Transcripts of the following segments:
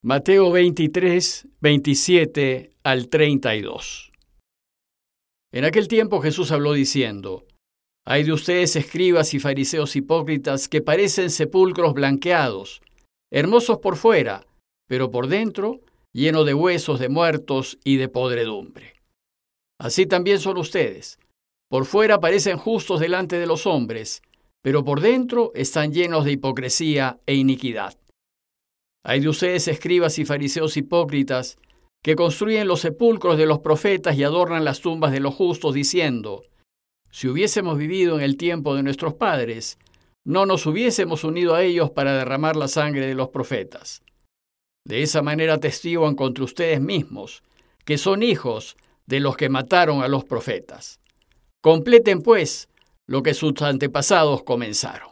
Mateo 23, 27 al 32. En aquel tiempo Jesús habló diciendo: Ay de ustedes, escribas y fariseos hipócritas, que parecen sepulcros blanqueados, hermosos por fuera, pero por dentro llenos de huesos de muertos y de podredumbre. Así también son ustedes. Por fuera parecen justos delante de los hombres, pero por dentro están llenos de hipocresía e iniquidad. Ay de ustedes, escribas y fariseos hipócritas, que construyen los sepulcros de los profetas y adornan las tumbas de los justos, diciendo: Si hubiésemos vivido en el tiempo de nuestros padres, no nos hubiésemos unido a ellos para derramar la sangre de los profetas. De esa manera atestiguan contra ustedes mismos, que son hijos de los que mataron a los profetas. Completen, pues, lo que sus antepasados comenzaron.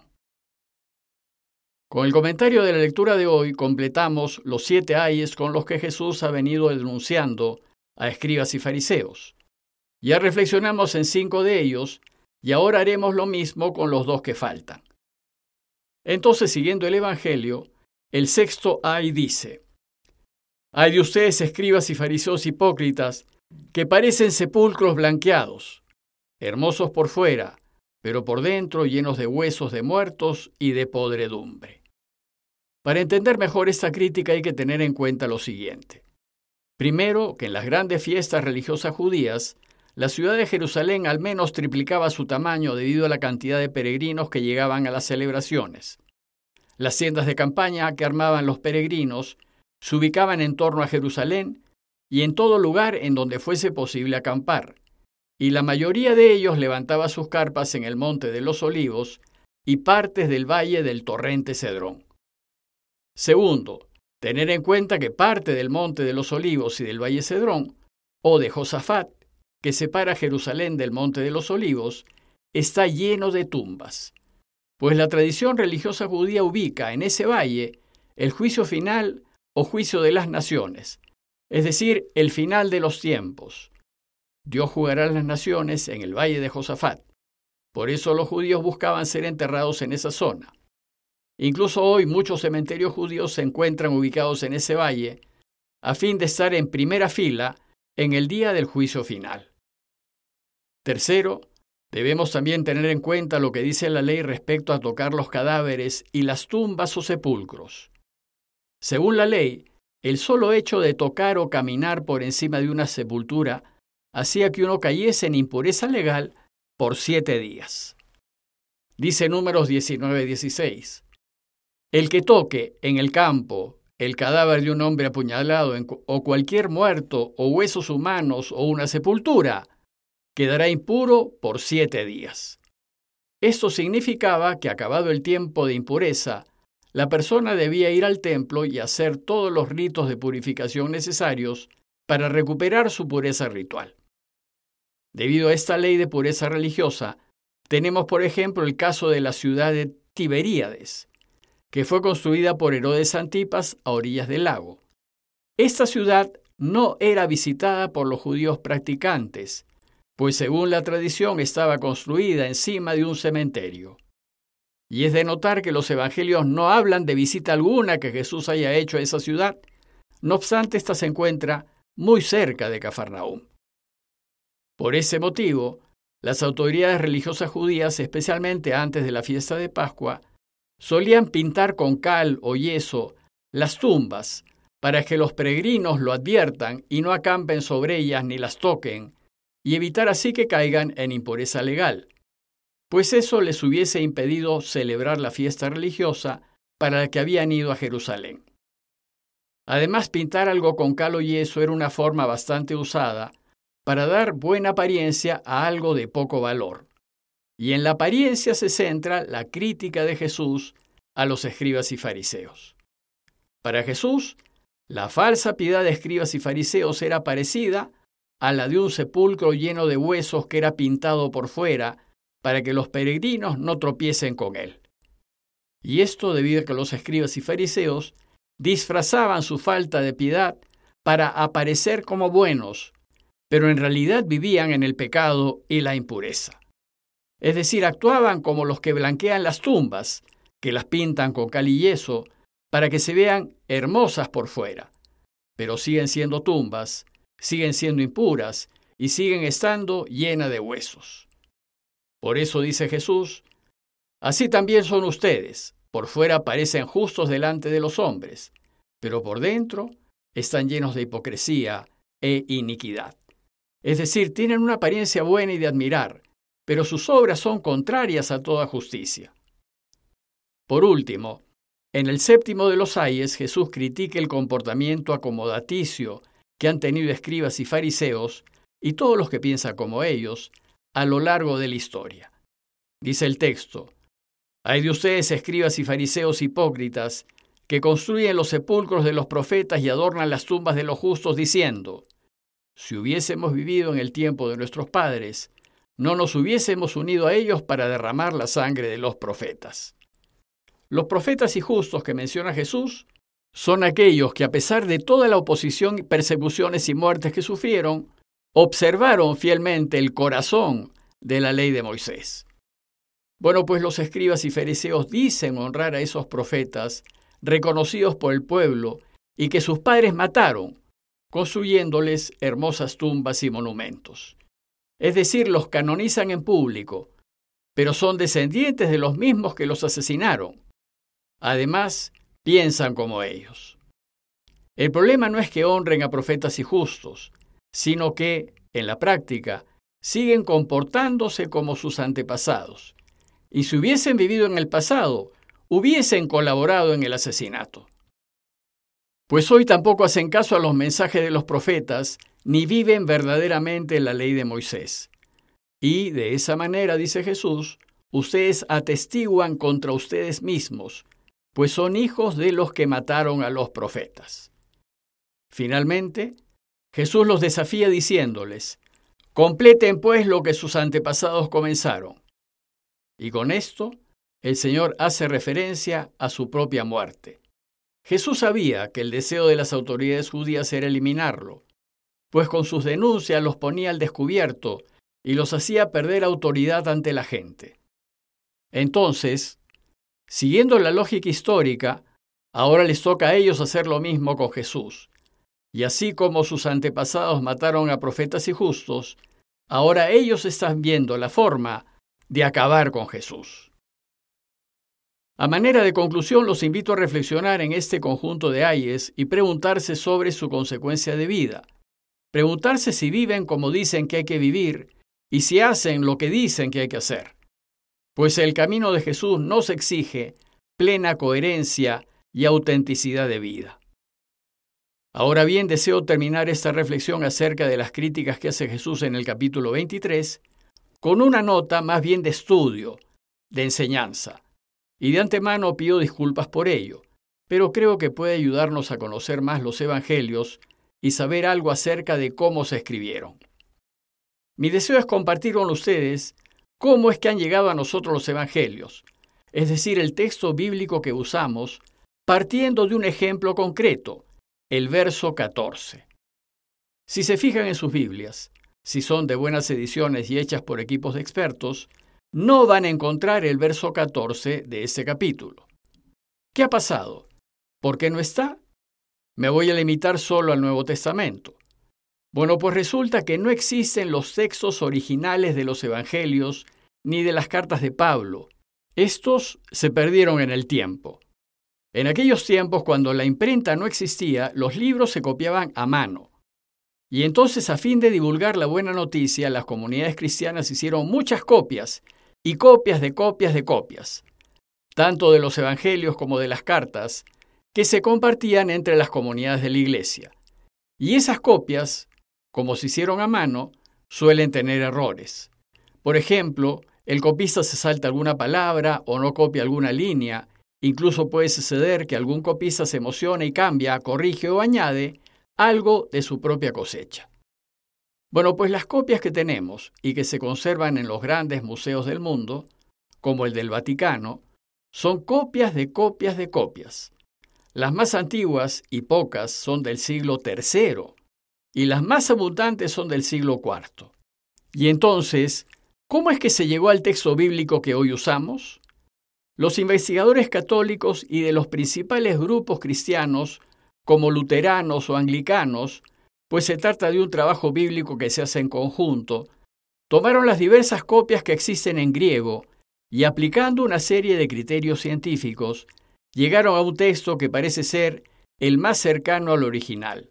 Con el comentario de la lectura de hoy completamos los 7 ayes con los que Jesús ha venido denunciando a escribas y fariseos. Ya reflexionamos en 5 de ellos y ahora haremos lo mismo con los 2 que faltan. Entonces, siguiendo el Evangelio, el 6º ay dice: Ay de ustedes, escribas y fariseos hipócritas, que parecen sepulcros blanqueados, hermosos por fuera, pero por dentro llenos de huesos de muertos y de podredumbre. Para entender mejor esta crítica hay que tener en cuenta lo siguiente. Primero, que en las grandes fiestas religiosas judías, la ciudad de Jerusalén al menos triplicaba su tamaño debido a la cantidad de peregrinos que llegaban a las celebraciones. Las tiendas de campaña que armaban los peregrinos se ubicaban en torno a Jerusalén y en todo lugar en donde fuese posible acampar, y la mayoría de ellos levantaba sus carpas en el Monte de los Olivos y partes del valle del torrente Cedrón. Segundo, tener en cuenta que parte del Monte de los Olivos y del valle Cedrón, o de Josafat, que separa Jerusalén del Monte de los Olivos, está lleno de tumbas, pues la tradición religiosa judía ubica en ese valle el juicio final o juicio de las naciones, es decir, el final de los tiempos. Dios juzgará a las naciones en el valle de Josafat. Por eso los judíos buscaban ser enterrados en esa zona. Incluso hoy muchos cementerios judíos se encuentran ubicados en ese valle a fin de estar en primera fila en el día del juicio final. Tercero, debemos también tener en cuenta lo que dice la ley respecto a tocar los cadáveres y las tumbas o sepulcros. Según la ley, el solo hecho de tocar o caminar por encima de una sepultura hacía que uno cayese en impureza legal por 7 días. Dice Números 19:16. El que toque en el campo el cadáver de un hombre apuñalado o cualquier muerto o huesos humanos o una sepultura, quedará impuro por 7 días. Esto significaba que, acabado el tiempo de impureza, la persona debía ir al templo y hacer todos los ritos de purificación necesarios para recuperar su pureza ritual. Debido a esta ley de pureza religiosa, tenemos por ejemplo el caso de la ciudad de Tiberíades, que fue construida por Herodes Antipas a orillas del lago. Esta ciudad no era visitada por los judíos practicantes, pues según la tradición estaba construida encima de un cementerio. Y es de notar que los evangelios no hablan de visita alguna que Jesús haya hecho a esa ciudad, no obstante esta se encuentra muy cerca de Cafarnaúm. Por ese motivo, las autoridades religiosas judías, especialmente antes de la fiesta de Pascua, solían pintar con cal o yeso las tumbas para que los peregrinos lo adviertan y no acampen sobre ellas ni las toquen, y evitar así que caigan en impureza legal, pues eso les hubiese impedido celebrar la fiesta religiosa para la que habían ido a Jerusalén. Además, pintar algo con cal o yeso era una forma bastante usada para dar buena apariencia a algo de poco valor. Y en la apariencia se centra la crítica de Jesús a los escribas y fariseos. Para Jesús, la falsa piedad de escribas y fariseos era parecida a la de un sepulcro lleno de huesos que era pintado por fuera para que los peregrinos no tropiecen con él. Y esto debido a que los escribas y fariseos disfrazaban su falta de piedad para aparecer como buenos, pero en realidad vivían en el pecado y la impureza. Es decir, actuaban como los que blanquean las tumbas, que las pintan con cal y yeso, para que se vean hermosas por fuera, pero siguen siendo tumbas, siguen siendo impuras y siguen estando llenas de huesos. Por eso dice Jesús, así también son ustedes, por fuera parecen justos delante de los hombres, pero por dentro están llenos de hipocresía e iniquidad. Es decir, tienen una apariencia buena y de admirar, pero sus obras son contrarias a toda justicia. Por último, en el séptimo de los ayes, Jesús critica el comportamiento acomodaticio que han tenido escribas y fariseos y todos los que piensan como ellos a lo largo de la historia. Dice el texto, «Ay de ustedes, escribas y fariseos hipócritas, que construyen los sepulcros de los profetas y adornan las tumbas de los justos, diciendo, si hubiésemos vivido en el tiempo de nuestros padres, no nos hubiésemos unido a ellos para derramar la sangre de los profetas». Los profetas y justos que menciona Jesús son aquellos que, a pesar de toda la oposición, persecuciones y muertes que sufrieron, observaron fielmente el corazón de la ley de Moisés. Bueno, pues los escribas y fariseos dicen honrar a esos profetas reconocidos por el pueblo y que sus padres mataron, construyéndoles hermosas tumbas y monumentos. Es decir, los canonizan en público, pero son descendientes de los mismos que los asesinaron. Además, piensan como ellos. El problema no es que honren a profetas y justos, sino que, en la práctica, siguen comportándose como sus antepasados. Y si hubiesen vivido en el pasado, hubiesen colaborado en el asesinato. Pues hoy tampoco hacen caso a los mensajes de los profetas, ni viven verdaderamente la ley de Moisés. Y de esa manera, dice Jesús, ustedes atestiguan contra ustedes mismos, pues son hijos de los que mataron a los profetas. Finalmente, Jesús los desafía diciéndoles, completen pues lo que sus antepasados comenzaron. Y con esto, el Señor hace referencia a su propia muerte. Jesús sabía que el deseo de las autoridades judías era eliminarlo, pues con sus denuncias los ponía al descubierto y los hacía perder autoridad ante la gente. Entonces, siguiendo la lógica histórica, ahora les toca a ellos hacer lo mismo con Jesús. Y así como sus antepasados mataron a profetas y justos, ahora ellos están viendo la forma de acabar con Jesús. A manera de conclusión, los invito a reflexionar en este conjunto de ayes y preguntarse sobre su consecuencia de vida. Preguntarse si viven como dicen que hay que vivir y si hacen lo que dicen que hay que hacer. Pues el camino de Jesús nos exige plena coherencia y autenticidad de vida. Ahora bien, deseo terminar esta reflexión acerca de las críticas que hace Jesús en el capítulo 23 con una nota más bien de estudio, de enseñanza. Y de antemano pido disculpas por ello, pero creo que puede ayudarnos a conocer más los evangelios y saber algo acerca de cómo se escribieron. Mi deseo es compartir con ustedes cómo es que han llegado a nosotros los evangelios, es decir, el texto bíblico que usamos, partiendo de un ejemplo concreto, el verso 14. Si se fijan en sus Biblias, si son de buenas ediciones y hechas por equipos de expertos, no van a encontrar el verso 14 de este capítulo. ¿Qué ha pasado? ¿Por qué no está? Me voy a limitar solo al Nuevo Testamento. Bueno, pues resulta que no existen los textos originales de los evangelios ni de las cartas de Pablo. Estos se perdieron en el tiempo. En aquellos tiempos, cuando la imprenta no existía, los libros se copiaban a mano. Y entonces, a fin de divulgar la buena noticia, las comunidades cristianas hicieron muchas copias, y copias de copias de copias, tanto de los evangelios como de las cartas, que se compartían entre las comunidades de la iglesia. Y esas copias, como se hicieron a mano, suelen tener errores. Por ejemplo, el copista se salta alguna palabra o no copia alguna línea. Incluso puede suceder que algún copista se emociona y cambia, corrige o añade algo de su propia cosecha. Bueno, pues las copias que tenemos y que se conservan en los grandes museos del mundo, como el del Vaticano, son copias de copias de copias. Las más antiguas y pocas son del siglo III y las más abundantes son del siglo IV. Y entonces, ¿cómo es que se llegó al texto bíblico que hoy usamos? Los investigadores católicos y de los principales grupos cristianos, como luteranos o anglicanos, pues se trata de un trabajo bíblico que se hace en conjunto, tomaron las diversas copias que existen en griego y aplicando una serie de criterios científicos, llegaron a un texto que parece ser el más cercano al original.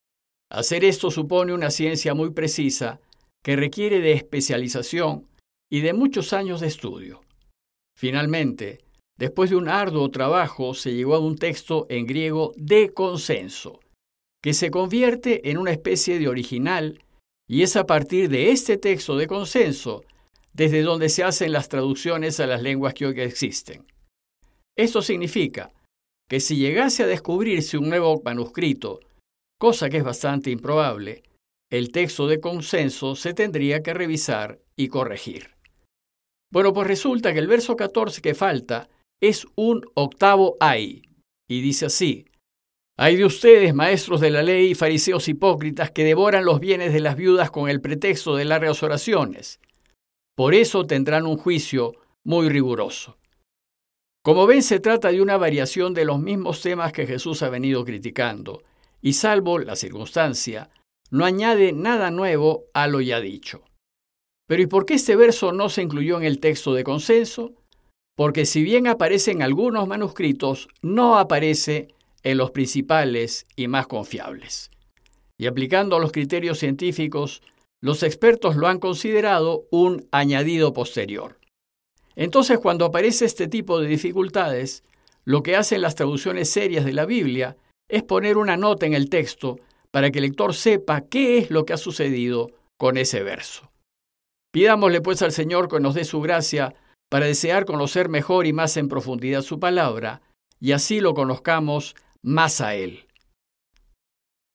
Hacer esto supone una ciencia muy precisa que requiere de especialización y de muchos años de estudio. Finalmente, después de un arduo trabajo, se llegó a un texto en griego de consenso, que se convierte en una especie de original, y es a partir de este texto de consenso desde donde se hacen las traducciones a las lenguas que hoy existen. Esto significa que si llegase a descubrirse un nuevo manuscrito, cosa que es bastante improbable, el texto de consenso se tendría que revisar y corregir. Bueno, pues resulta que el verso 14 que falta es un octavo ay, y dice así: «Ay de ustedes, maestros de la ley y fariseos hipócritas, que devoran los bienes de las viudas con el pretexto de largas oraciones. Por eso tendrán un juicio muy riguroso». Como ven, se trata de una variación de los mismos temas que Jesús ha venido criticando, y salvo la circunstancia, no añade nada nuevo a lo ya dicho. Pero ¿y por qué este verso no se incluyó en el texto de consenso? Porque si bien aparece en algunos manuscritos, no aparece en los principales y más confiables. Y aplicando los criterios científicos, los expertos lo han considerado un añadido posterior. Entonces, cuando aparece este tipo de dificultades, lo que hacen las traducciones serias de la Biblia es poner una nota en el texto para que el lector sepa qué es lo que ha sucedido con ese verso. Pidámosle pues al Señor que nos dé su gracia para desear conocer mejor y más en profundidad su palabra, y así lo conozcamos más a Él.